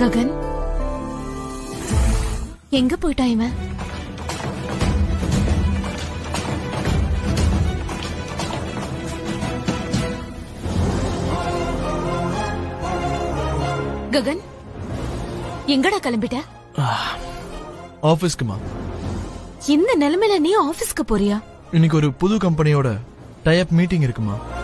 ககன், எங்க போயிட்டா இவன்? ககன், எங்கடா கிளம்பிட்ட? ஆபீஸ்க்குமா. இந்த நிலைமையில நீ ஆபீஸ்க்கு போறியா? இன்னைக்கு ஒரு புது கம்பெனியோட டை அப் மீட்டிங் இருக்குமா.